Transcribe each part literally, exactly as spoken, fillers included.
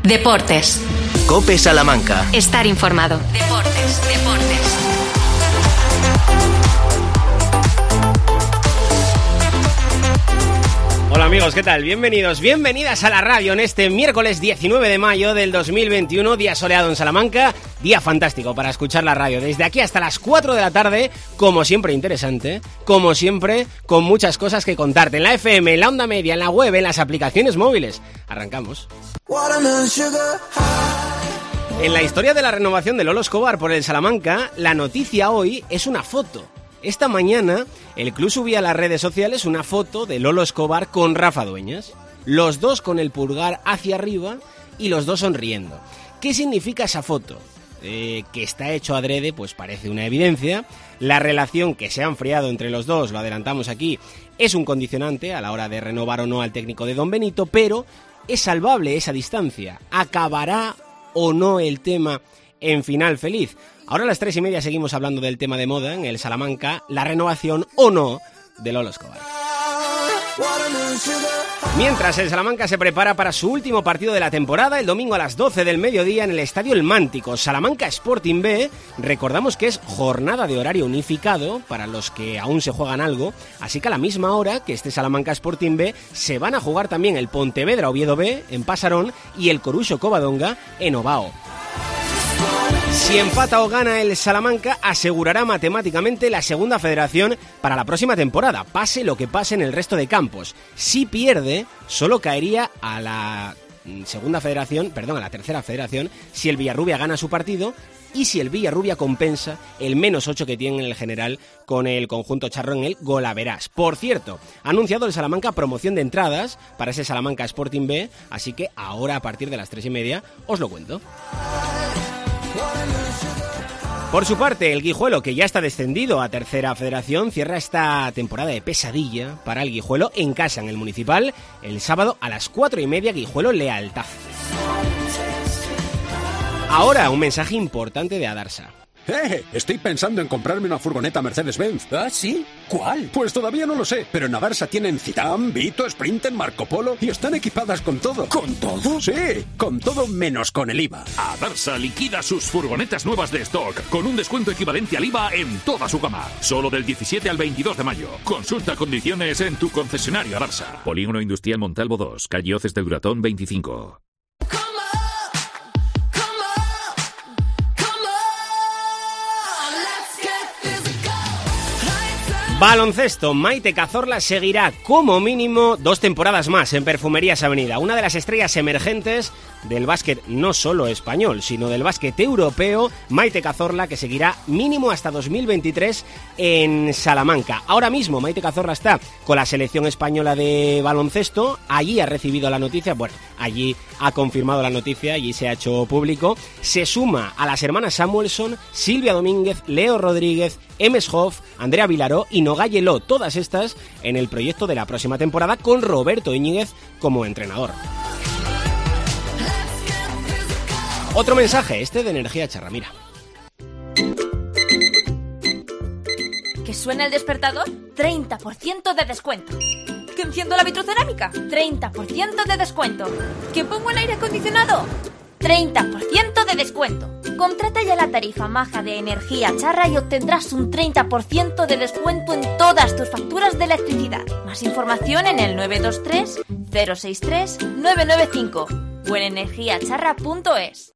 Deportes. COPE Salamanca. Estar informado. Deportes, deportes. Hola amigos, ¿qué tal? Bienvenidos, bienvenidas a la radio en este miércoles diecinueve de mayo del dos mil veintiuno, día soleado en Salamanca, día fantástico para escuchar la radio desde aquí hasta las cuatro de la tarde, como siempre interesante, como siempre con muchas cosas que contarte en la F M, en la onda media, en la web, en las aplicaciones móviles. Arrancamos. En la historia de la renovación de Lolo Escobar por el Salamanca, la noticia hoy es una foto. Esta mañana, el club subía a las redes sociales una foto de Lolo Escobar con Rafa Dueñas. Los dos con el pulgar hacia arriba y los dos sonriendo. ¿Qué significa esa foto? Eh, que está hecho adrede, pues parece una evidencia. La relación que se ha enfriado entre los dos, lo adelantamos aquí, es un condicionante a la hora de renovar o no al técnico de Don Benito, pero es salvable esa distancia. ¿Acabará o no el tema en final feliz? Ahora a las tres y media seguimos hablando del tema de moda en el Salamanca, la renovación o no de Lolo Escobar. Mientras el Salamanca se prepara para su último partido de la temporada, el domingo a las doce del mediodía en el Estadio El Mántico, Salamanca Sporting B. Recordamos que es jornada de horario unificado para los que aún se juegan algo, así que a la misma hora que este Salamanca Sporting B se van a jugar también el Pontevedra Oviedo B en Pasarón y el Coruxo Covadonga en Ovao. Si empata o gana el Salamanca, asegurará matemáticamente la segunda federación para la próxima temporada, pase lo que pase en el resto de campos. Si pierde, solo caería a la segunda federación, perdón, a la tercera federación, si el Villarrubia gana su partido y si el Villarrubia compensa el menos ocho que tiene en el general con el conjunto charro en el Golaverás. Por cierto, ha anunciado el Salamanca promoción de entradas para ese Salamanca Sporting B, así que ahora a partir de las tres y media os lo cuento. Por su parte, el Guijuelo, que ya está descendido a tercera federación, cierra esta temporada de pesadilla para el Guijuelo en casa, en el Municipal, el sábado a las cuatro y media, Guijuelo Lealtad. Ahora, un mensaje importante de Adarsa. ¡Eh! Estoy pensando en comprarme una furgoneta Mercedes-Benz. ¿Ah, sí? ¿Cuál? Pues todavía no lo sé, pero en Adarsa tienen Citan, Vito, Sprinter, Marco Polo y están equipadas con todo. ¿Con todo? Sí, con todo menos con el I V A. Adarsa liquida sus furgonetas nuevas de stock con un descuento equivalente al I V A en toda su gama. Solo del diecisiete al veintidós de mayo. Consulta condiciones en tu concesionario Adarsa. Polígono Industrial Montalvo dos, calle Oces de Duratón veinticinco. Baloncesto, Maite Cazorla seguirá como mínimo dos temporadas más en Perfumerías Avenida, una de las estrellas emergentes del básquet no solo español, sino del básquet europeo. Maite Cazorla, que seguirá mínimo hasta dos mil veintitrés en Salamanca. Ahora mismo Maite Cazorla está con la selección española de baloncesto, allí ha recibido la noticia, bueno, allí ha confirmado la noticia, allí se ha hecho público. Se suma a las hermanas Samuelson, Silvia Domínguez, Leo Rodríguez, Emes Hoff, Andrea Vilaró y Nogalle Ló, todas estas en el proyecto de la próxima temporada con Roberto Íñiguez como entrenador. Otro mensaje, este de Energía Charra, mira. ¿Que suena el despertador? treinta por ciento de descuento. ¿Que enciendo la vitrocerámica? treinta por ciento de descuento. ¿Que pongo el aire acondicionado? treinta por ciento de descuento. Contrata ya la tarifa maja de Energía Charra y obtendrás un treinta por ciento de descuento en todas tus facturas de electricidad. Más información en el nueve dos tres, cero seis tres, nueve nueve cinco o en energía charra punto es.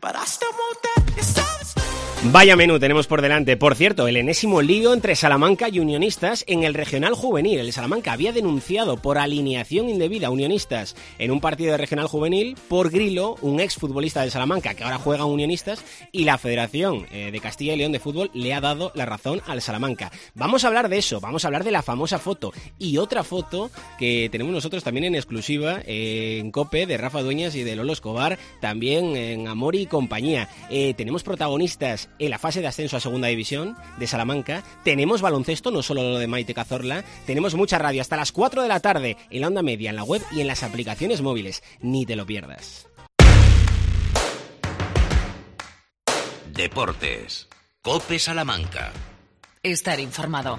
Vaya menú tenemos por delante. Por cierto, el enésimo lío entre Salamanca y Unionistas en el regional juvenil. El Salamanca había denunciado por alineación indebida a Unionistas en un partido de regional juvenil por Grilo, un exfutbolista de Salamanca que ahora juega a Unionistas, y la Federación eh, de Castilla y León de Fútbol le ha dado la razón al Salamanca. Vamos a hablar de eso, vamos a hablar de la famosa foto y otra foto que tenemos nosotros también en exclusiva eh, en COPE de Rafa Dueñas y de Lolo Escobar, también en Amor y compañía. Eh, tenemos protagonistas en la fase de ascenso a segunda división de Salamanca, tenemos baloncesto, no solo lo de Maite Cazorla, tenemos mucha radio hasta las cuatro de la tarde en la onda media, en la web y en las aplicaciones móviles. Ni te lo pierdas. Deportes. COPE Salamanca. Estar informado.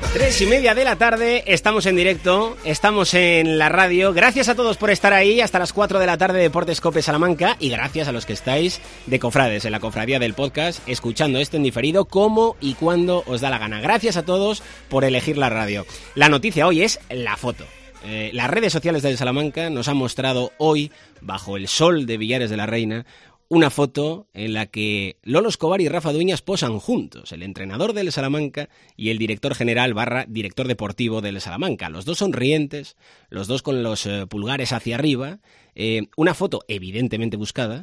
Tres y media de la tarde, estamos en directo, estamos en la radio. Gracias a todos por estar ahí hasta las cuatro de la tarde, Deportes Cope Salamanca, y gracias a los que estáis de cofrades en la cofradía del podcast, escuchando esto en diferido como y cuando os da la gana. Gracias a todos por elegir la radio. La noticia hoy es la foto. Eh, las redes sociales del Salamanca nos han mostrado hoy, bajo el sol de Villares de la Reina, una foto en la que Lolo Escobar y Rafa Dueñas posan juntos, el entrenador del Salamanca y el director general barra director deportivo del Salamanca. Los dos sonrientes, los dos con los eh, pulgares hacia arriba. Eh, una foto evidentemente buscada,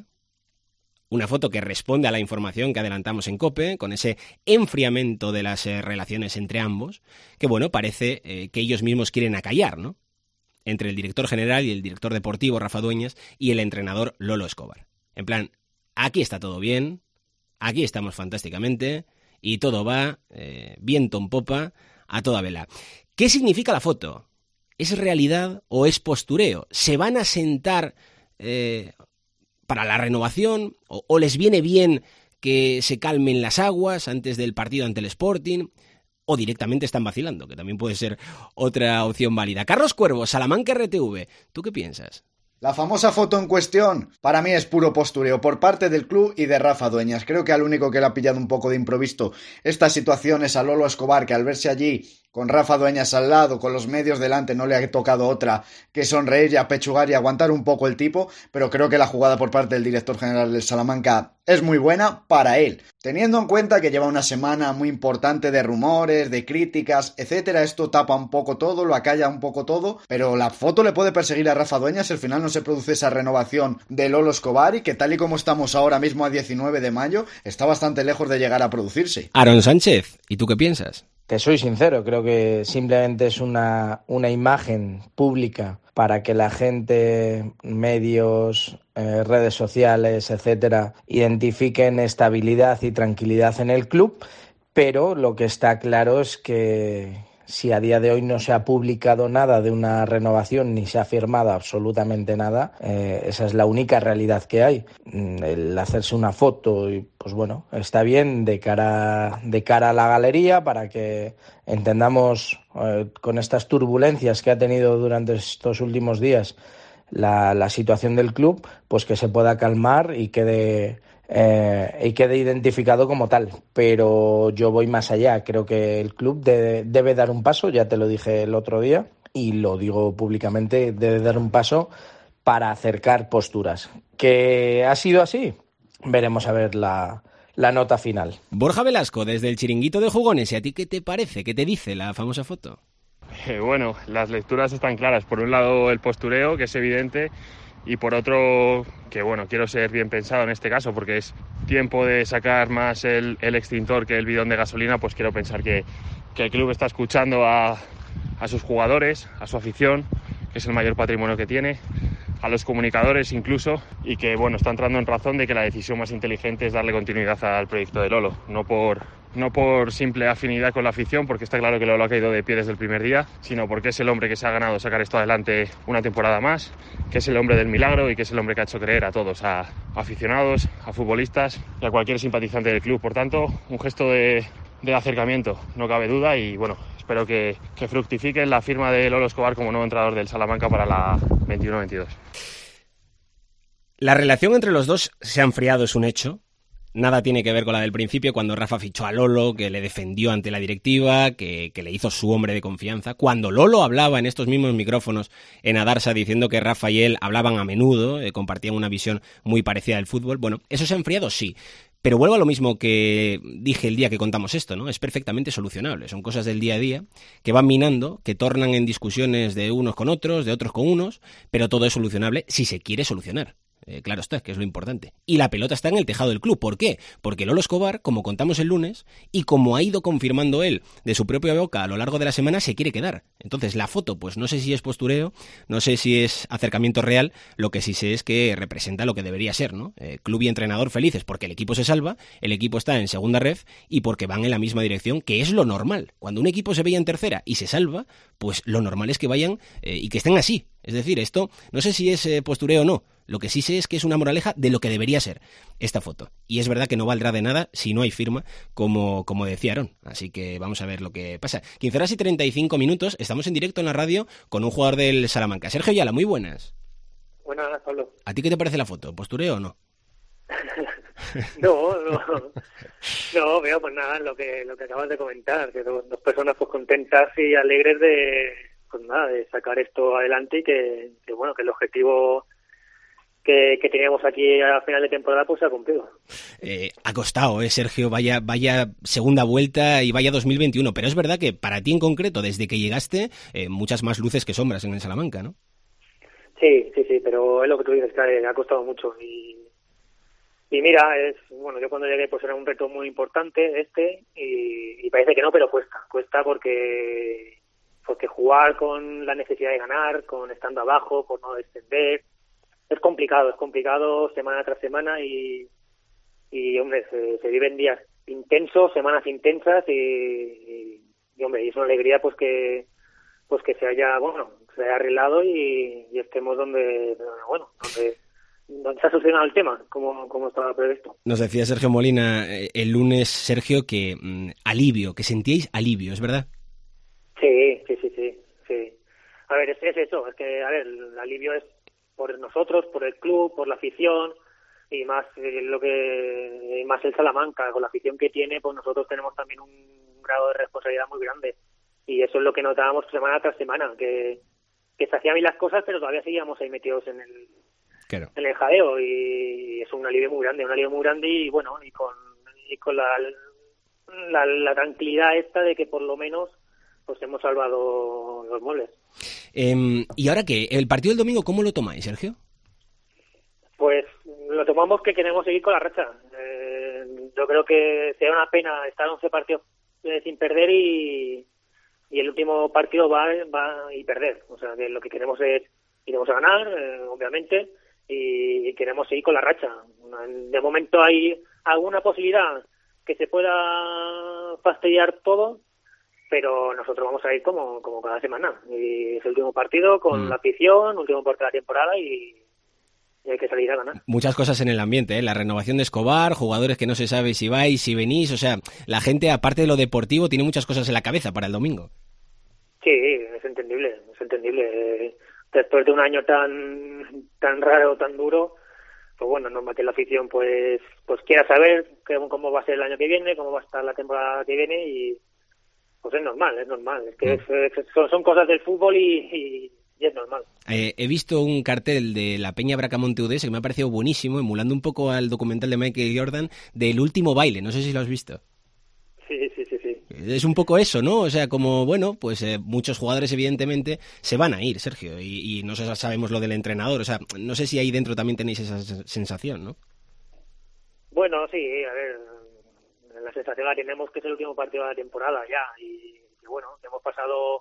una foto que responde a la información que adelantamos en COPE, con ese enfriamiento de las eh, relaciones entre ambos, que bueno, parece eh, que ellos mismos quieren acallar, ¿no? Entre el director general y el director deportivo, Rafa Dueñas, y el entrenador Lolo Escobar. En plan, aquí está todo bien, aquí estamos fantásticamente y todo va eh, viento en popa a toda vela. ¿Qué significa la foto? ¿Es realidad o es postureo? ¿Se van a sentar eh, para la renovación o, o les viene bien que se calmen las aguas antes del partido ante el Sporting? O directamente están vacilando, que también puede ser otra opción válida. Carlos Cuervo, Salamanca R T V, ¿tú qué piensas? La famosa foto en cuestión, para mí es puro postureo por parte del club y de Rafa Dueñas. Creo que al único que le ha pillado un poco de improviso esta situación es a Lolo Escobar, que al verse allí con Rafa Dueñas al lado, con los medios delante, no le ha tocado otra que sonreír y apechugar y aguantar un poco el tipo, pero creo que la jugada por parte del director general del Salamanca es muy buena para él. Teniendo en cuenta que lleva una semana muy importante de rumores, de críticas, etcétera, esto tapa un poco todo, lo acalla un poco todo, pero la foto le puede perseguir a Rafa Dueñas si al final no se produce esa renovación de Lolo Escobar y que tal y como estamos ahora mismo a diecinueve de mayo, está bastante lejos de llegar a producirse. Aaron Sánchez, ¿y tú qué piensas? Te soy sincero, creo que simplemente es una, una imagen pública para que la gente, medios, eh, redes sociales, etcétera, identifiquen estabilidad y tranquilidad en el club, pero lo que está claro es que si a día de hoy no se ha publicado nada de una renovación ni se ha firmado absolutamente nada, eh, esa es la única realidad que hay. El hacerse una foto, y pues bueno, está bien de cara, de cara a la galería para que entendamos eh, con estas turbulencias que ha tenido durante estos últimos días la, la situación del club, pues que se pueda calmar y quede... Eh, y quede identificado como tal, pero yo voy más allá. Creo que el club de, debe dar un paso, ya te lo dije el otro día y lo digo públicamente, debe dar un paso para acercar posturas. ¿Que ha sido así? Veremos a ver la, la nota final. Borja Velasco, desde el Chiringuito de Jugones, ¿y a ti qué te parece? ¿Qué te dice la famosa foto? Eh, bueno, las lecturas están claras. Por un lado el postureo, que es evidente, y por otro, que bueno, quiero ser bien pensado en este caso, porque es tiempo de sacar más el, el extintor que el bidón de gasolina, pues quiero pensar que, que el club está escuchando a, a sus jugadores, a su afición, que es el mayor patrimonio que tiene, a los comunicadores incluso, y que bueno, está entrando en razón de que la decisión más inteligente es darle continuidad al proyecto de Lolo, no por... no por simple afinidad con la afición, porque está claro que Lolo ha caído de pie desde el primer día, sino porque es el hombre que se ha ganado sacar esto adelante una temporada más, que es el hombre del milagro y que es el hombre que ha hecho creer a todos, a aficionados, a futbolistas y a cualquier simpatizante del club. Por tanto, un gesto de, de acercamiento, no cabe duda, y bueno, espero que, que fructifique la firma de Lolo Escobar como nuevo entrenador del Salamanca para la veintiuno veintidós. La relación entre los dos se ha enfriado, es un hecho. Nada tiene que ver con la del principio, cuando Rafa fichó a Lolo, que le defendió ante la directiva, que, que le hizo su hombre de confianza. Cuando Lolo hablaba en estos mismos micrófonos en Adarsa diciendo que Rafa y él hablaban a menudo, eh, compartían una visión muy parecida del fútbol. Bueno, ¿eso se ha enfriado? Sí. Pero vuelvo a lo mismo que dije el día que contamos esto, ¿no? Es perfectamente solucionable. Son cosas del día a día que van minando, que tornan en discusiones de unos con otros, de otros con unos, pero todo es solucionable si se quiere solucionar. Eh, claro está, que es lo importante. Y la pelota está en el tejado del club. ¿Por qué? Porque Lolo Escobar, como contamos el lunes, y como ha ido confirmando él de su propia boca a lo largo de la semana, se quiere quedar. Entonces la foto, pues no sé si es postureo, no sé si es acercamiento real, lo que sí sé es que representa lo que debería ser, ¿no? Eh, club y entrenador felices porque el equipo se salva, el equipo está en segunda ref y porque van en la misma dirección, que es lo normal. Cuando un equipo se veía en tercera y se salva, pues lo normal es que vayan eh, y que estén así. Es decir, esto no sé si es eh, postureo o no, Lo que sí sé es que es una moraleja de lo que debería ser esta foto. Y es verdad que no valdrá de nada si no hay firma, como, como decía Aaron. Así que vamos a ver lo que pasa. quince horas y treinta y cinco minutos, estamos en directo en la radio con un jugador del Salamanca. Sergio Ayala, muy buenas. Buenas, Pablo. ¿A ti qué te parece la foto? ¿Postureo o no? no, no, no, veo pues nada, lo que lo que acabas de comentar, que dos, dos personas pues contentas y alegres de, pues nada, de sacar esto adelante y que, que bueno, que el objetivo que, que teníamos aquí a final de temporada pues se ha cumplido. Eh, ha costado, eh, Sergio, vaya, vaya segunda vuelta y vaya dos mil veintiuno, pero es verdad que para ti en concreto, desde que llegaste, eh, muchas más luces que sombras en el Salamanca, ¿no? Sí, sí, sí, pero es lo que tú dices, que ha costado mucho y Y mira, es bueno, yo cuando llegué pues era un reto muy importante este y, y parece que no, pero cuesta, cuesta porque porque jugar con la necesidad de ganar, con estando abajo, con no descender, es complicado, es complicado semana tras semana y, y hombre, se, se viven días intensos, semanas intensas y, y, y hombre, y es una alegría pues que pues que se haya, bueno, se haya arreglado y, y estemos donde, bueno, donde ¿Dónde se ha solucionado el tema? ¿Cómo, cómo estaba previsto? Nos decía Sergio Molina eh, el lunes, Sergio, que mmm, alivio, que sentíais alivio, ¿es verdad? Sí, sí, sí, sí, sí. A ver, es, es eso, es que, a ver, el alivio es por nosotros, por el club, por la afición y más eh, lo que más el Salamanca, con la afición que tiene, pues nosotros tenemos también un grado de responsabilidad muy grande y eso es lo que notábamos semana tras semana, que, que se hacían bien las cosas, pero todavía seguíamos ahí metidos en el Claro. en el jadeo y es un alivio muy grande, un alivio muy grande y bueno, y con y con la, la, la tranquilidad esta de que por lo menos pues hemos salvado los muebles. Eh, ¿Y ahora qué? ¿El partido del domingo cómo lo tomáis, Sergio? Pues lo tomamos que queremos seguir con la racha. Eh, yo creo que sería una pena estar once partidos eh, sin perder y, y el último partido va, va y perder. O sea, que lo que queremos es iremos a ganar, eh, obviamente, y queremos seguir con la racha. De momento hay alguna posibilidad que se pueda fastidiar todo, pero nosotros vamos a ir como, como cada semana. Y es el último partido con mm. la afición, último partido de la temporada y, y hay que salir a ganar. Muchas cosas en el ambiente, ¿eh? La renovación de Escobar, jugadores que no se sabe si vais, si venís, o sea, la gente, aparte de lo deportivo, tiene muchas cosas en la cabeza para el domingo. Sí, es entendible, es entendible. Después de un año tan tan raro, tan duro, pues bueno, normal que la afición pues pues quiera saber cómo va a ser el año que viene, cómo va a estar la temporada que viene y pues es normal, es normal. Es que es, es, son, son cosas del fútbol y, y, y es normal. Eh, he visto un cartel de la Peña Bracamonte U D S que me ha parecido buenísimo, emulando un poco al documental de Michael Jordan del último baile, no sé si lo has visto. Sí, sí, sí, sí. Es un poco eso, ¿no? O sea, como, bueno, pues eh, muchos jugadores evidentemente se van a ir, Sergio, y, y no sé, sabemos lo del entrenador, o sea, no sé si ahí dentro también tenéis esa sensación, ¿no? Bueno, sí, a ver, la sensación la tenemos que es el último partido de la temporada ya, y, y bueno, hemos pasado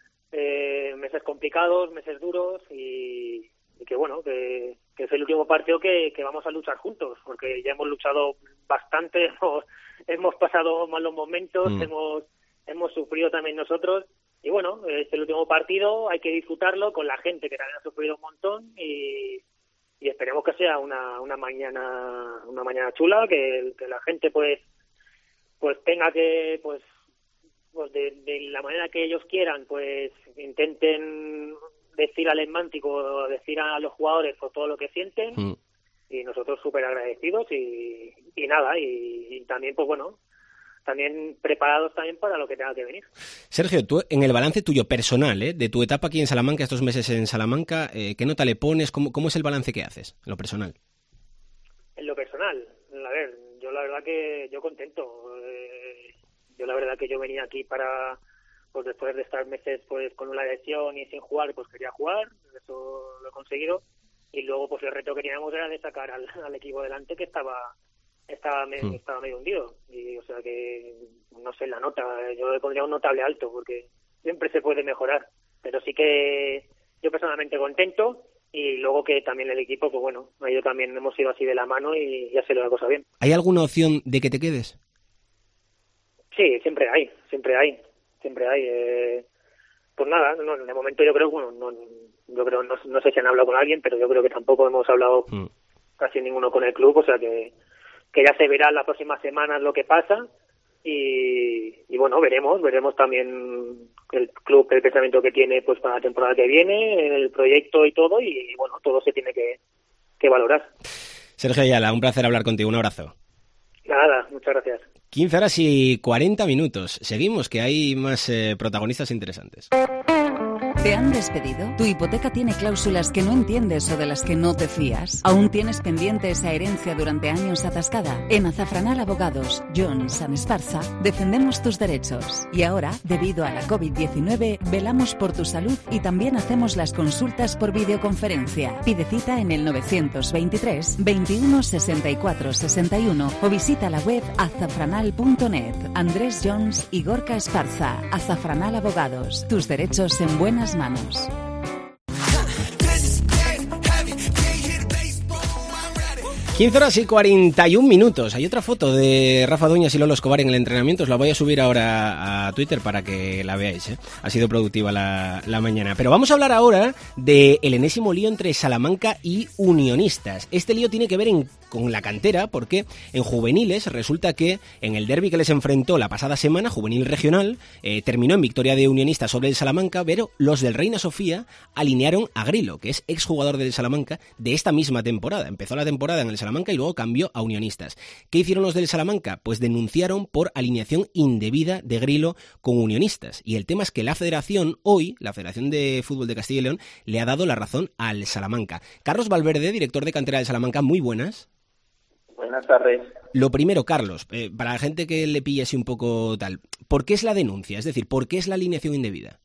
eh, meses complicados, meses duros, y, y que bueno, que, que es el último partido que, que vamos a luchar juntos, porque ya hemos luchado bastante, hemos, hemos pasado malos momentos, mm. hemos hemos sufrido también nosotros, y bueno, es el último partido, hay que disfrutarlo con la gente que también ha sufrido un montón, y, y esperemos que sea una, una mañana una mañana chula, que, que la gente pues pues tenga que, pues pues de, de la manera que ellos quieran, pues intenten decir al Esmántico, decir a los jugadores por todo lo que sienten, mm. y nosotros súper agradecidos y, y nada, y, y también pues bueno, también preparados también para lo que tenga que venir. Sergio, tú en el balance tuyo personal, ¿eh? de tu etapa aquí en Salamanca, estos meses en Salamanca, eh, ¿qué nota le pones? ¿Cómo, ¿Cómo es el balance que haces en lo personal? En lo personal, a ver, yo la verdad que yo contento, eh, yo la verdad que yo venía aquí para, pues después de estar meses pues con una lesión y sin jugar, pues quería jugar, eso lo he conseguido, y luego pues el reto que teníamos era de sacar al, al equipo delante que estaba estaba medio, mm. estaba medio hundido, y o sea que no sé, la nota, yo le pondría un notable alto porque siempre se puede mejorar, pero sí que yo personalmente contento, y luego que también el equipo, pues bueno, yo también hemos ido así de la mano y ya se le da la cosa bien. ¿Hay alguna opción de que te quedes? Sí, siempre hay, siempre hay, siempre hay. Eh, pues nada, no, de momento yo creo, bueno, no, yo creo, no, no sé si han hablado con alguien, pero yo creo que tampoco hemos hablado mm. casi ninguno con el club, o sea que, que ya se verá en las próximas semanas lo que pasa y, y bueno, veremos, veremos también el club, el pensamiento que tiene pues para la temporada que viene, el proyecto y todo, y bueno, todo se tiene que, que valorar. Sergio Ayala, un placer hablar contigo, un abrazo. Nada, muchas gracias. quince horas y cuarenta minutos. Seguimos, que hay más eh, protagonistas interesantes. ¿Te han despedido? ¿Tu hipoteca tiene cláusulas que no entiendes o de las que no te fías? ¿Aún tienes pendiente esa herencia durante años atascada? En Azafranal Abogados, Jones and Esparza, defendemos tus derechos. Y ahora, debido a la covid diecinueve, velamos por tu salud y también hacemos las consultas por videoconferencia. Pide cita en el novecientos veintitrés, veintiuno, sesenta y cuatro, sesenta y uno o visita la web azafranal punto net. Andrés Jones y Gorka Esparza. Azafranal Abogados, tus derechos en buenas manos. quince horas y cuarenta y un minutos. Hay otra foto de Rafa Dueñas y Lolo Escobar en el entrenamiento. Os la voy a subir ahora a Twitter para que la veáis, ¿eh? Ha sido productiva la, la mañana. Pero vamos a hablar ahora del enésimo lío entre Salamanca y Unionistas. Este lío tiene que ver en, con la cantera, porque en juveniles resulta que en el derbi que les enfrentó la pasada semana, juvenil regional, eh, terminó en victoria de Unionistas sobre el Salamanca, pero los del Reina Sofía alinearon a Grilo, que es exjugador del Salamanca de esta misma temporada. Empezó la temporada en el Salamanca y luego cambió a Unionistas. ¿Qué hicieron los del Salamanca? Pues denunciaron por alineación indebida de Grilo con Unionistas. Y el tema es que la federación, hoy, la Federación de Fútbol de Castilla y León, le ha dado la razón al Salamanca. Carlos Valverde, director de cantera del Salamanca, muy buenas. Buenas tardes. Lo primero, Carlos, eh, para la gente que le pille así un poco tal, ¿por qué es la denuncia? Es decir, ¿por qué es la alineación indebida?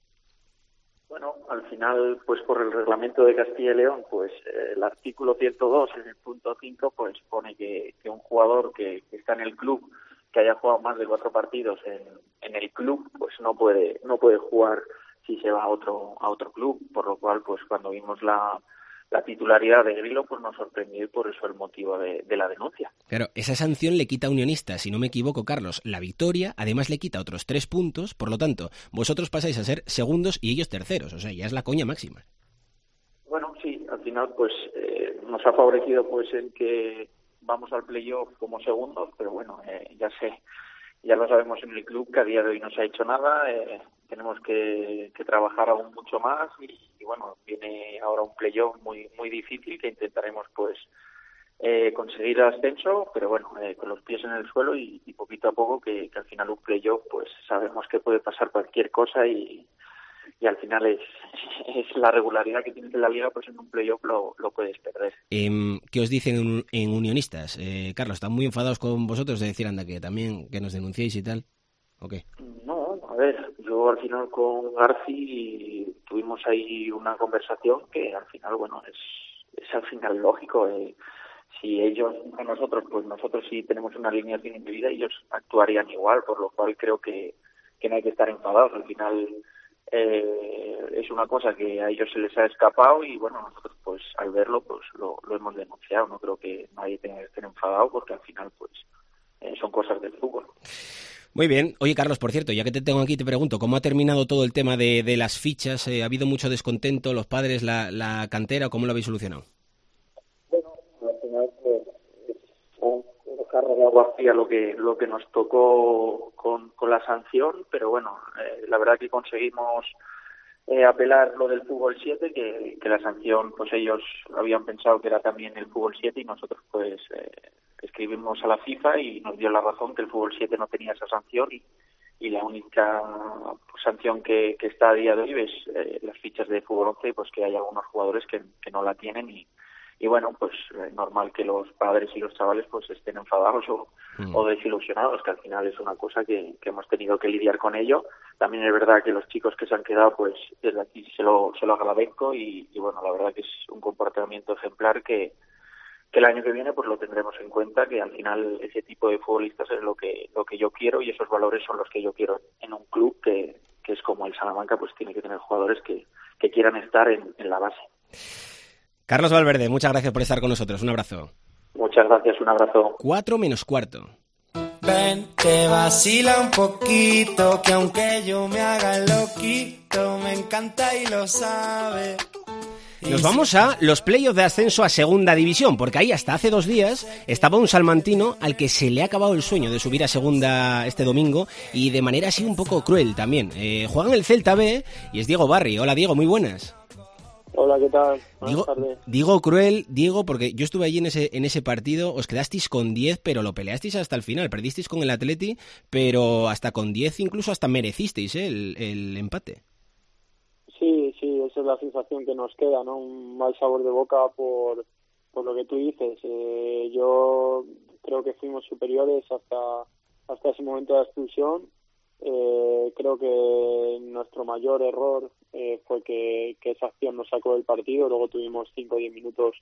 Bueno, al final, pues por el reglamento de Castilla y León, pues eh, el artículo ciento dos, en el punto cinco, pues pone que, que un jugador que, que está en el club, que haya jugado más de cuatro partidos en, en el club, pues no puede no puede jugar si se va a otro a otro club, por lo cual, pues cuando vimos la la titularidad de Grilo, pues nos sorprendió y por eso el motivo de, de la denuncia. Claro, esa sanción le quita a Unionistas, si no me equivoco, Carlos, la victoria, además le quita otros tres puntos, por lo tanto, vosotros pasáis a ser segundos y ellos terceros, o sea, ya es la coña máxima. Bueno, sí, al final, pues eh, nos ha favorecido pues en que vamos al playoff como segundos, pero bueno, eh, ya sé, ya lo sabemos en el club que a día de hoy no se ha hecho nada, eh, tenemos que, que trabajar aún mucho más y, y bueno, viene ahora un playoff muy muy difícil que intentaremos pues eh, conseguir el ascenso, pero bueno, eh, con los pies en el suelo y, y poquito a poco que, que al final un playoff pues sabemos que puede pasar cualquier cosa y, y al final es, es la regularidad que tienes en la liga, pues en un playoff lo, lo puedes perder. Eh, ¿Qué os dicen en, en Unionistas? Eh, Carlos, ¿están muy enfadados con vosotros de decir, anda, que también que nos denunciéis y tal? ¿O qué? No, a ver, yo al final con Garci tuvimos ahí una conversación que al final, bueno, es, es al final lógico. Eh, si ellos a nosotros, pues nosotros sí tenemos una alineación indebida, ellos actuarían igual, por lo cual creo que, que no hay que estar enfadados. Al final eh, es una cosa que a ellos se les ha escapado y bueno, nosotros pues al verlo pues lo, lo hemos denunciado. No creo que nadie tenga que estar enfadado porque al final pues eh, son cosas del fútbol. Muy bien. Oye, Carlos, por cierto, ya que te tengo aquí, te pregunto, ¿cómo ha terminado todo el tema de, de las fichas? Eh, ¿Ha habido mucho descontento, los padres, la, la cantera? ¿Cómo lo habéis solucionado? Bueno, al final pues, es un carro de agua fría lo que, lo que nos tocó con, con la sanción, pero bueno, eh, la verdad que conseguimos eh, apelar lo del fútbol siete, que, que la sanción, pues ellos habían pensado que era también el fútbol siete y nosotros pues... Eh, escribimos a la FIFA y nos dio la razón que el fútbol siete no tenía esa sanción y, y la única sanción que, que está a día de hoy es eh, las fichas de fútbol once, pues que hay algunos jugadores que, que no la tienen y, y bueno, pues eh, normal que los padres y los chavales pues estén enfadados o, mm. o desilusionados, que al final es una cosa que, que hemos tenido que lidiar con ello. También es verdad que los chicos que se han quedado, pues desde aquí se lo, se lo agradezco y, y bueno, la verdad que es un comportamiento ejemplar que que el año que viene pues lo tendremos en cuenta, que al final ese tipo de futbolistas es lo que lo que yo quiero y esos valores son los que yo quiero en un club que, que es como el Salamanca, pues tiene que tener jugadores que, que quieran estar en, en la base. Carlos Valverde, muchas gracias por estar con nosotros, un abrazo. Muchas gracias, un abrazo. Cuatro menos cuarto. Ven, que vacila un poquito, que aunque yo me haga loquito, me encanta y lo sabe. Nos vamos a los playoffs de ascenso a segunda división, porque ahí hasta hace dos días estaba un salmantino al que se le ha acabado el sueño de subir a segunda este domingo y de manera así un poco cruel también. Eh, juegan el Celta B y es Diego Barri. Hola Diego, muy buenas. Hola, ¿qué tal? Buenas Digo, tardes. digo cruel, Diego, porque yo estuve allí en ese en ese partido, os quedasteis con diez, pero lo peleasteis hasta el final, perdisteis con el Atleti, pero hasta con diez incluso hasta merecisteis ¿eh? el, el empate. Sí, sí, esa es la sensación que nos queda, ¿no? Un mal sabor de boca por, por lo que tú dices. Eh, yo creo que fuimos superiores hasta, hasta ese momento de la expulsión. Eh, creo que nuestro mayor error eh, fue que, que esa acción nos sacó del partido. Luego tuvimos cinco o diez minutos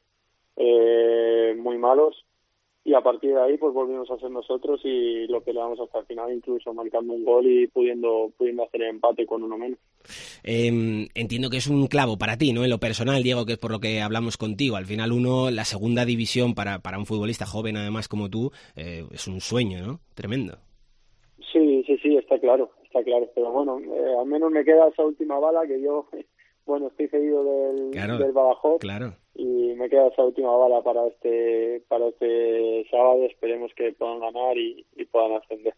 eh, muy malos y a partir de ahí pues volvimos a ser nosotros y lo peleamos hasta el final, incluso marcando un gol y pudiendo pudiendo hacer el empate con uno menos. Eh, entiendo que es un clavo para ti, ¿no? En lo personal, Diego, que es por lo que hablamos contigo. Al final uno, la segunda división para, para un futbolista joven además como tú, eh, es un sueño, ¿no? Tremendo. Sí, sí, sí, está claro, está claro. Pero bueno, eh, al menos me queda esa última bala que yo, bueno, estoy cedido del, claro, del Badajoz. Claro. Y me queda esa última bala para este para este sábado. Esperemos que puedan ganar y, y puedan ascender.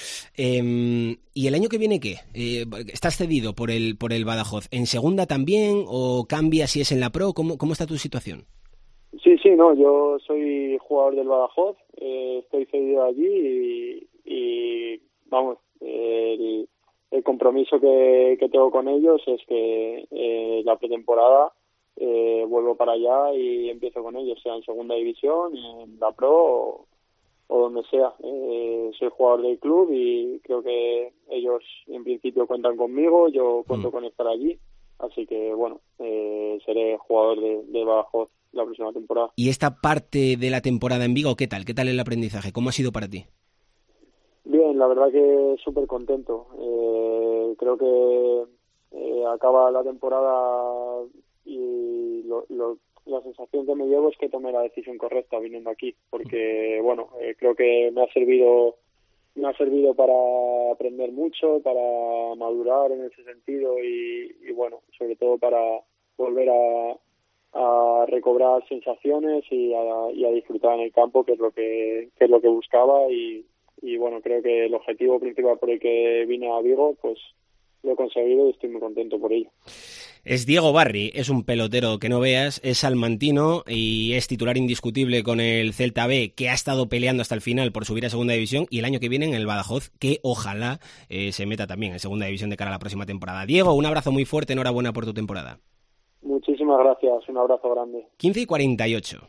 Eh, ¿Y el año que viene qué? Eh, ¿Estás cedido por el por el Badajoz? ¿En segunda también o cambia si es en la Pro? ¿Cómo, cómo está tu situación? Sí, sí, no, yo soy jugador del Badajoz, eh, estoy cedido allí y, y vamos, eh, el, el compromiso que, que tengo con ellos es que eh, la pretemporada Eh, vuelvo para allá y empiezo con ellos, sea en segunda división, en la Pro o, o donde sea. Eh, soy jugador del club y creo que ellos en principio cuentan conmigo, yo cuento mm. con estar allí, así que bueno, eh, seré jugador de, de Badajoz la próxima temporada. ¿Y esta parte de la temporada en Vigo qué tal? ¿Qué tal el aprendizaje? ¿Cómo ha sido para ti? Bien, la verdad que súper contento. Eh, creo que eh, acaba la temporada y lo, lo, la sensación que me llevo es que tomé la decisión correcta viniendo aquí, porque bueno, eh, creo que me ha servido me ha servido para aprender mucho, para madurar en ese sentido y, y bueno, sobre todo para volver a, a recobrar sensaciones y a, y a disfrutar en el campo, que es lo que, que es lo que buscaba y, y bueno, creo que el objetivo principal por el que vine a Vigo, pues lo he conseguido y estoy muy contento por ello. Es Diego Barri, es un pelotero que no veas, es salmantino y es titular indiscutible con el Celta B, que ha estado peleando hasta el final por subir a segunda división, y el año que viene en el Badajoz, que ojalá eh, se meta también en segunda división de cara a la próxima temporada. Diego, un abrazo muy fuerte, enhorabuena por tu temporada. Muchísimas gracias, un abrazo grande. quince y cuarenta y ocho.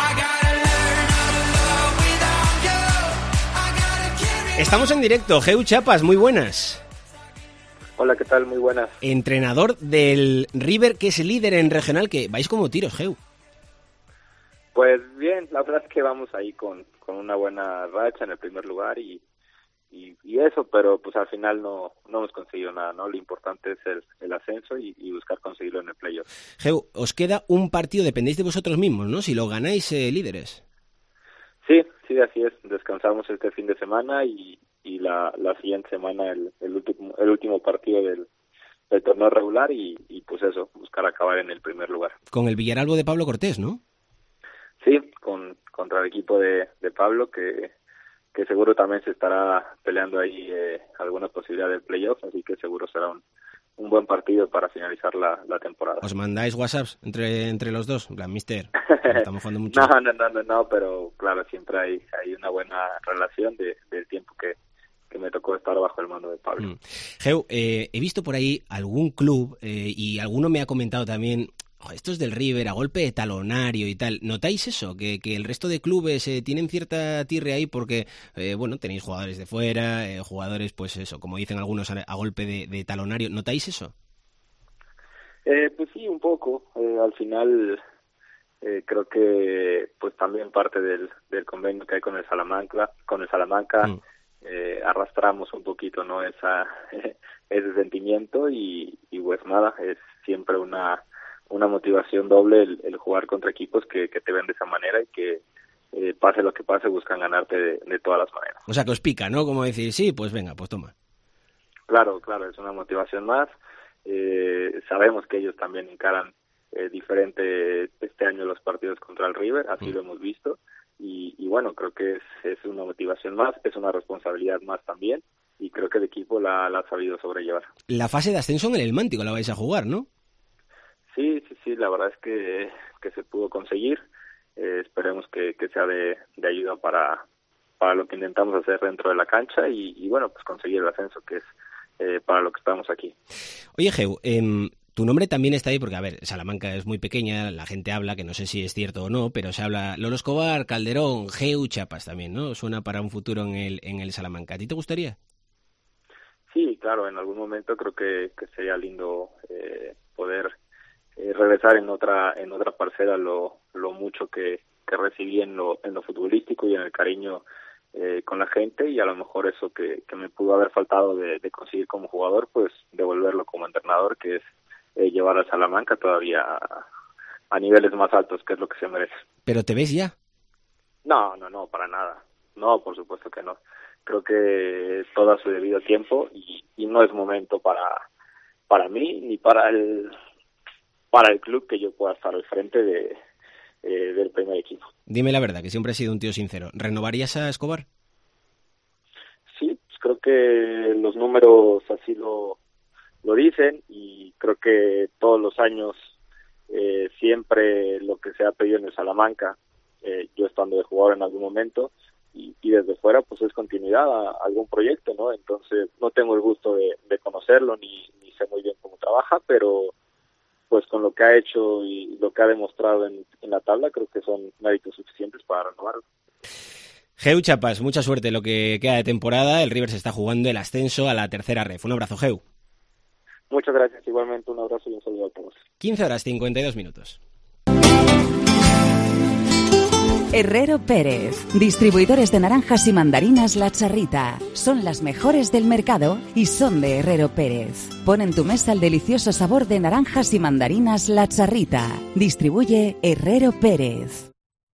Estamos en directo, Geu Chapas, muy buenas. Hola, ¿qué tal? Muy buenas. Entrenador del River, que es el líder en regional, que vais como tiros, Geu. Pues bien, la verdad es que vamos ahí con, con una buena racha en el primer lugar y, y, y eso, pero pues al final no, no hemos conseguido nada, ¿no? Lo importante es el, el ascenso y, y buscar conseguirlo en el playoff. Geu, os queda un partido, dependéis de vosotros mismos, ¿no? Si lo ganáis, eh, líderes. Sí, sí, así es. Descansamos este fin de semana y y la, la siguiente semana el, el último el último partido del, del torneo regular y, y pues eso, buscar acabar en el primer lugar. Con el Villaralbo de Pablo Cortés, ¿no? Sí, con contra el equipo de, de Pablo, que, que seguro también se estará peleando ahí eh, alguna posibilidad del playoff, así que seguro será un, un buen partido para finalizar la, la temporada. ¿Os mandáis WhatsApps entre entre los dos? En plan, mister, estamos jugando mucho. no, no, no, no, no, pero claro, siempre hay, hay una buena relación de, del tiempo que que me tocó estar bajo el mando de Pablo. Mm. Geu, eh, he visto por ahí algún club eh, y alguno me ha comentado también, oh, esto es del River, a golpe de talonario y tal. ¿Notáis eso? Que, que el resto de clubes eh, tienen cierta tirre ahí porque, eh, bueno, tenéis jugadores de fuera, eh, jugadores, pues eso, como dicen algunos, a, a golpe de, de talonario. ¿Notáis eso? Eh, pues sí, un poco. Eh, al final eh, creo que pues también parte del, del convenio que hay con el Salamanca, con el Salamanca mm. Eh, arrastramos un poquito, ¿no? Esa ese sentimiento y, y pues nada, es siempre una una motivación doble el, el jugar contra equipos que, que te ven de esa manera y que eh, pase lo que pase, buscan ganarte de, de todas las maneras. O sea, que os pica, ¿no? Como decir, sí, pues venga, pues toma. Claro, claro, es una motivación más. Eh, sabemos que ellos también encaran eh, diferente este año los partidos contra el River, así mm. lo hemos visto. Y, y bueno, creo que es, es una motivación más, es una responsabilidad más también, y creo que el equipo la, la ha sabido sobrellevar. La fase de ascenso en el Mántico la vais a jugar, ¿no? Sí, sí, sí, la verdad es que, que se pudo conseguir. Eh, esperemos que, que sea de, de ayuda para, para lo que intentamos hacer dentro de la cancha y, y bueno, pues conseguir el ascenso, que es eh, para lo que estamos aquí. Oye, Geu, eh, tu nombre también está ahí porque, a ver, Salamanca es muy pequeña, la gente habla, que no sé si es cierto o no, pero se habla Lolo Escobar, Calderón, Geu, Chapas también, ¿no? Suena para un futuro en el, en el Salamanca. ¿A ti te gustaría? Sí, claro, en algún momento creo que, que sería lindo eh, poder eh, regresar en otra en otra parcela lo, lo mucho que, que recibí en lo, en lo futbolístico y en el cariño eh, con la gente, y a lo mejor eso que, que me pudo haber faltado de, de conseguir como jugador, pues devolverlo como entrenador, que es eh, llevar a Salamanca todavía a, a niveles más altos, que es lo que se merece. ¿Pero te ves ya? No, no, no, para nada. No, por supuesto que no. Creo que todo a su debido tiempo y, y no es momento para para mí ni para el para el club que yo pueda estar al frente de eh, del primer equipo. Dime la verdad, que siempre has sido un tío sincero. ¿Renovarías a Escobar? Sí, pues creo que los números así lo lo dicen, y creo que todos los años eh, siempre lo que se ha pedido en el Salamanca, eh, yo estando de jugador en algún momento, Y, y desde fuera pues es continuidad a, a algún proyecto, ¿no? Entonces no tengo el gusto de, de conocerlo ni, ni sé muy bien cómo trabaja, pero pues con lo que ha hecho y lo que ha demostrado en, en la tabla, creo que son méritos suficientes para renovarlo. Geu Chapas, mucha suerte en lo que queda de temporada. El River se está jugando el ascenso a la tercera ref. Un abrazo, Geu. Muchas gracias, igualmente un abrazo y un saludo a todos. quince horas cincuenta y dos minutos. Herrero Pérez, distribuidores de naranjas y mandarinas La Charrita. Son las mejores del mercado y son de Herrero Pérez. Pon en tu mesa el delicioso sabor de naranjas y mandarinas La Charrita. Distribuye Herrero Pérez.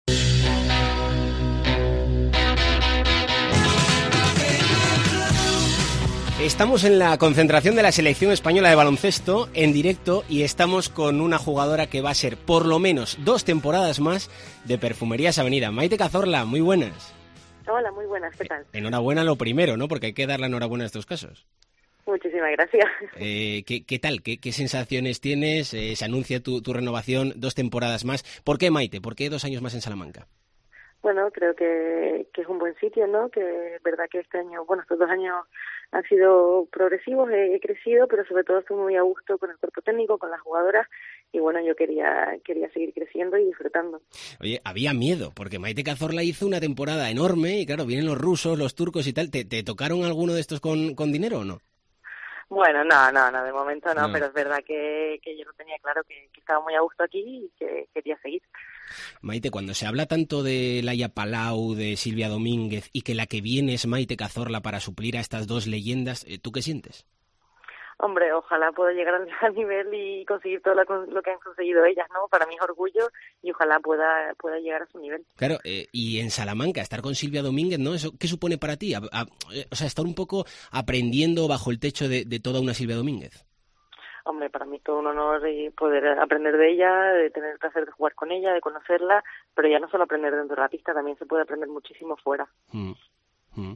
Estamos en la concentración de la selección española de baloncesto en directo y estamos con una jugadora que va a ser por lo menos dos temporadas más de Perfumerías Avenida. Maite Cazorla, muy buenas. Hola, muy buenas, ¿qué tal? Enhorabuena lo primero, ¿no? Porque hay que dar la enhorabuena en estos casos. Muchísimas gracias. Eh, ¿qué, ¿Qué tal? ¿Qué, qué sensaciones tienes? Eh, se anuncia tu, tu renovación, dos temporadas más. ¿Por qué, Maite? ¿Por qué dos años más en Salamanca? Bueno, creo que, que es un buen sitio, ¿no? Que es verdad que este año, bueno, estos dos años han sido progresivos, he, he crecido, pero sobre todo estoy muy a gusto con el cuerpo técnico, con las jugadoras, y bueno, yo quería quería seguir creciendo y disfrutando. Oye, había miedo, porque Maite Cazorla hizo una temporada enorme, y claro, vienen los rusos, los turcos y tal. ¿Te, te tocaron alguno de estos con, con dinero o no? Bueno, no, no, no, de momento no, no. Pero es verdad que, que yo lo tenía claro, que, que estaba muy a gusto aquí y que quería seguir. Maite, cuando se habla tanto de Laia Palau, de Silvia Domínguez y que la que viene es Maite Cazorla para suplir a estas dos leyendas, ¿tú qué sientes? Hombre, ojalá pueda llegar al nivel y conseguir todo lo, lo que han conseguido ellas, ¿no? Para mí es orgullo y ojalá pueda pueda llegar a su nivel. Claro, eh, y en Salamanca, estar con Silvia Domínguez, ¿no? ¿Eso qué supone para ti? A, a, o sea, estar un poco aprendiendo bajo el techo de, de toda una Silvia Domínguez. Hombre, para mí es todo un honor poder aprender de ella, de tener el placer de jugar con ella, de conocerla, pero ya no solo aprender dentro de la pista, también se puede aprender muchísimo fuera. Mm, mm.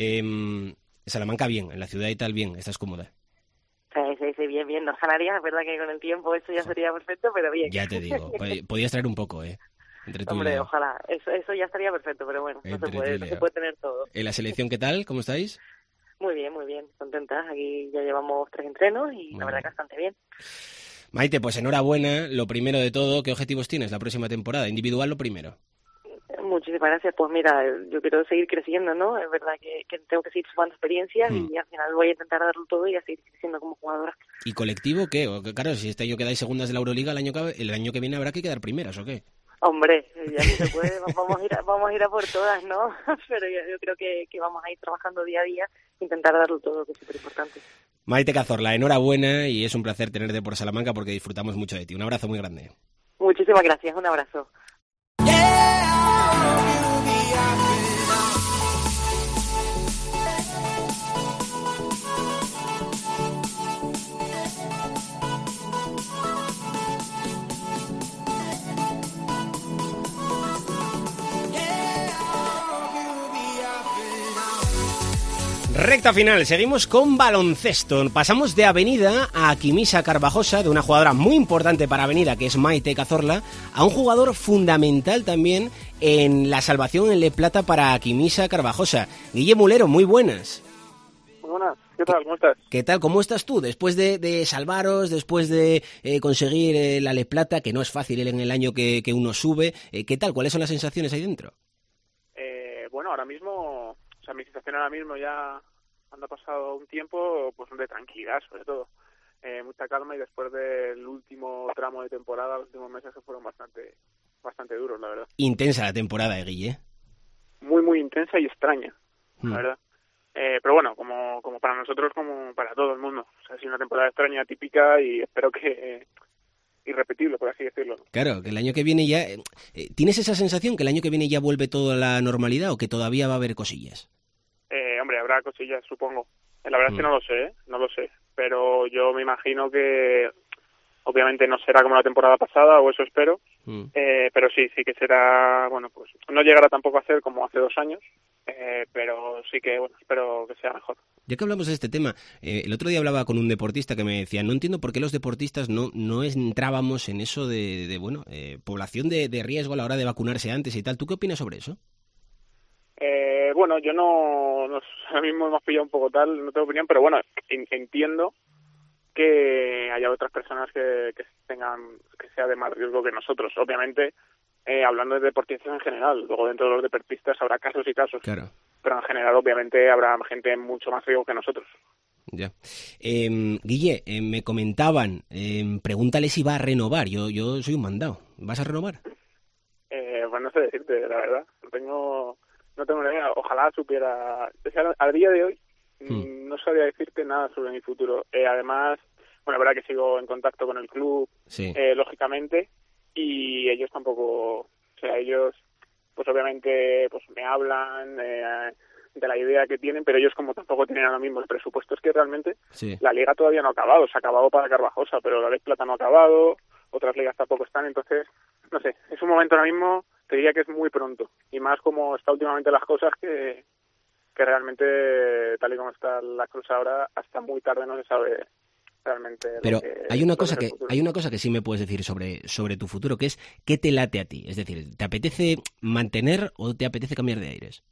Eh, Salamanca bien, en la ciudad y tal bien, ¿estás cómoda? Sí, sí, sí, bien, bien. No Canarias, es verdad que con el tiempo eso ya sería perfecto, pero bien. Ya te digo, podías traer un poco, ¿eh? Entre tú Hombre, y ojalá, eso, eso ya estaría perfecto, pero bueno, no se, puede, no se puede tener todo. ¿En la selección qué tal? ¿Cómo estáis? Muy bien, muy bien, contentas. Aquí ya llevamos tres entrenos y la verdad que bastante bien. Maite, pues enhorabuena. Lo primero de todo, ¿qué objetivos tienes la próxima temporada? Individual lo primero. Muchísimas gracias. Pues mira, yo quiero seguir creciendo, ¿no? Es verdad que, que tengo que seguir sumando experiencias mm. y al final voy a intentar darlo todo y a seguir creciendo como jugadora. ¿Y colectivo qué? O, claro, si este año quedáis segundas de la Euroliga, el año que, el año que viene habrá que quedar primeras, ¿o qué? Hombre, ya no se puede, vamos a ir a, vamos a ir a por todas, ¿no? Pero yo, yo creo que, que vamos a ir trabajando día a día, intentar darlo todo, que es súper importante. Maite Cazorla, enhorabuena y es un placer tenerte por Salamanca porque disfrutamos mucho de ti. Un abrazo muy grande. Muchísimas gracias, un abrazo. Yeah. Recta final, seguimos con baloncesto. Pasamos de Avenida a Quimisa Carvajosa, de una jugadora muy importante para Avenida, que es Maite Cazorla, a un jugador fundamental también en la salvación en Le Plata para Quimisa Carvajosa. Guille Mulero, muy buenas. Muy buenas, ¿qué tal? ¿Cómo estás? ¿Qué tal? ¿Cómo estás tú? Después de, de salvaros, después de eh, conseguir eh, la Le Plata, que no es fácil en el año que, que uno sube, eh, ¿qué tal? ¿Cuáles son las sensaciones ahí dentro? Eh, bueno, ahora mismo... O sea, mi situación ahora mismo ya, cuando ha pasado un tiempo, pues de tranquilidad, sobre todo. Eh, mucha calma, y después del último tramo de temporada, los últimos meses que fueron bastante bastante duros, la verdad. Intensa la temporada de Guille. Muy, muy intensa y extraña, hmm. la verdad. Eh, pero bueno, como como para nosotros, como para todo el mundo. O sea, ha sido una temporada extraña, típica, y espero que... Eh, irrepetible, por así decirlo. Claro, que el año que viene ya... Eh, ¿Tienes esa sensación que el año que viene ya vuelve todo a la normalidad o que todavía va a haber cosillas? Eh, hombre, habrá cosillas, supongo. La verdad mm. es que no lo sé, ¿eh? no lo sé. Pero yo me imagino que obviamente no será como la temporada pasada, o eso espero. Mm. Eh, pero sí, sí que será, bueno, pues no llegará tampoco a ser como hace dos años, eh, pero sí que, bueno, espero que sea mejor. Ya que hablamos de este tema, eh, el otro día hablaba con un deportista que me decía, no entiendo por qué los deportistas no no entrábamos en eso de, de bueno, eh, población de, de riesgo a la hora de vacunarse antes y tal. ¿Tú qué opinas sobre eso? Eh, bueno, yo no, no, ahora mismo hemos pillado un poco tal, no tengo opinión, pero bueno, en, entiendo que haya otras personas que, que tengan, que sea de más riesgo que nosotros. Obviamente, eh, hablando de deportistas en general, luego dentro de los deportistas habrá casos y casos. Claro. Pero en general, obviamente, habrá gente mucho más riesgo que nosotros. Ya. Eh, Guille, eh, me comentaban, eh, pregúntale si va a renovar. Yo yo soy un mandado. ¿Vas a renovar? Eh, pues no sé decirte, la verdad. No tengo, no tengo ni idea. Ojalá supiera. O sea, al día de hoy hmm. no sabría decirte nada sobre mi futuro. Eh, además, bueno, la verdad que sigo en contacto con el club, sí. eh, lógicamente, y ellos tampoco, o sea, ellos... pues obviamente pues me hablan eh, de la idea que tienen, pero ellos como tampoco tienen ahora mismo el presupuesto, es que realmente sí. la liga todavía no ha acabado, se ha acabado para Carvajosa, pero la Le Plata no ha acabado, otras ligas tampoco están, entonces, no sé, es un momento ahora mismo, te diría que es muy pronto, y más como está últimamente las cosas, que, que realmente, tal y como está la cosa ahora, hasta muy tarde no se sabe realmente. Pero que, hay una cosa que hay una cosa que sí me puedes decir sobre sobre tu futuro, que es ¿qué te late a ti? Es decir, ¿te apetece mantener o te apetece cambiar de aires?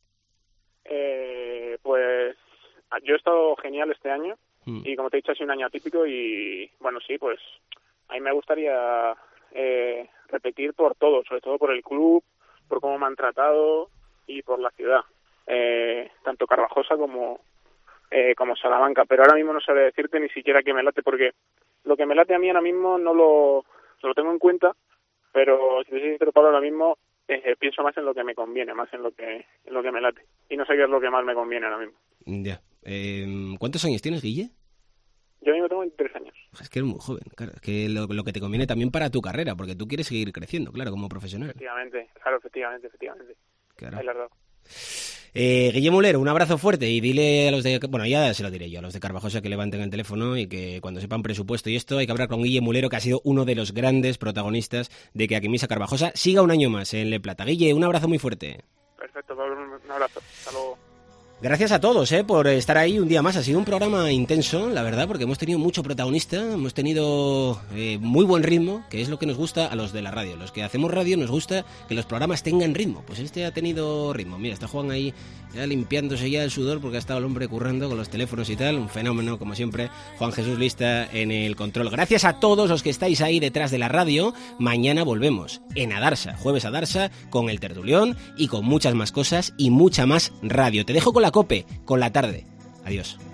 Eh, pues yo he estado genial este año mm. y como te he dicho ha sido un año atípico y bueno sí, pues a mí me gustaría eh, repetir por todo, sobre todo por el club, por cómo me han tratado y por la ciudad, eh, tanto Carvajosa como Eh, como Salamanca, pero ahora mismo no sabré decirte ni siquiera qué me late, porque lo que me late a mí ahora mismo no lo, no lo tengo en cuenta, pero si te soy sincero, Pablo, ahora mismo eh, pienso más en lo que me conviene, más en lo que en lo que me late, y no sé qué es lo que más me conviene ahora mismo. Ya. Eh, ¿Cuántos años tienes, Guille? Yo mismo tengo veintitrés años. Es que eres muy joven, claro, es que lo, lo que te conviene también para tu carrera, porque tú quieres seguir creciendo, claro, como profesional. Efectivamente, claro, efectivamente, efectivamente. Claro. Ahí la verdad. Eh, Guille Mulero, un abrazo fuerte y dile a los de... Bueno, ya se lo diré yo, a los de Carvajosa que levanten el teléfono y que cuando sepan presupuesto y esto hay que hablar con Guille Mulero, que ha sido uno de los grandes protagonistas de que Quimisa Carvajosa siga un año más en Le Plata. Guille, un abrazo muy fuerte. Perfecto, Pablo, un abrazo. Hasta luego. Gracias a todos eh, por estar ahí un día más. Ha sido un programa intenso, la verdad, porque hemos tenido mucho protagonista, hemos tenido eh, muy buen ritmo, que es lo que nos gusta a los de la radio. Los que hacemos radio nos gusta que los programas tengan ritmo. Pues este ha tenido ritmo. Mira, está Juan ahí ya limpiándose ya el sudor porque ha estado el hombre currando con los teléfonos y tal. Un fenómeno, como siempre. Juan Jesús Lista en el control. Gracias a todos los que estáis ahí detrás de la radio. Mañana volvemos en Adarsa, jueves Adarsa, con el tertulión y con muchas más cosas y mucha más radio. Te dejo con la COPE, con la tarde. Adiós.